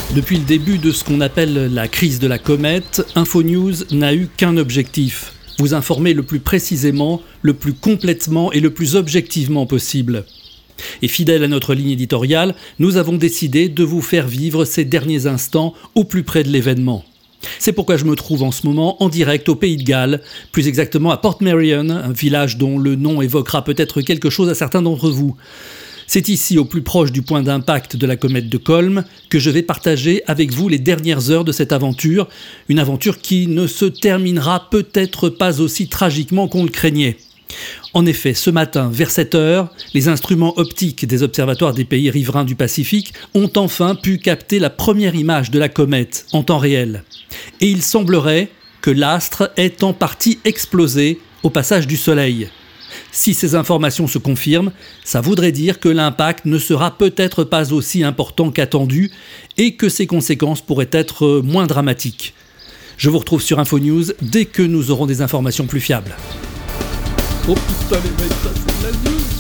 Depuis le début de ce qu'on appelle la crise de la comète, InfoNews n'a eu qu'un objectif: vous informer le plus précisément, le plus complètement et le plus objectivement possible. Et fidèle à notre ligne éditoriale, nous avons décidé de vous faire vivre ces derniers instants au plus près de l'événement. C'est pourquoi je me trouve en ce moment en direct au Pays de Galles, plus exactement à Portmeirion, un village dont le nom évoquera peut-être quelque chose à certains d'entre vous. C'est ici, au plus proche du point d'impact de la comète de Colm, que je vais partager avec vous les dernières heures de cette aventure, une aventure qui ne se terminera peut-être pas aussi tragiquement qu'on le craignait. En effet, ce matin, vers 7h, les instruments optiques des observatoires des pays riverains du Pacifique ont enfin pu capter la première image de la comète en temps réel. Et il semblerait que l'astre ait en partie explosé au passage du Soleil. Si ces informations se confirment, ça voudrait dire que l'impact ne sera peut-être pas aussi important qu'attendu et que ses conséquences pourraient être moins dramatiques. Je vous retrouve sur InfoNews dès que nous aurons des informations plus fiables. Oh putain les mecs, ça c'est de la news!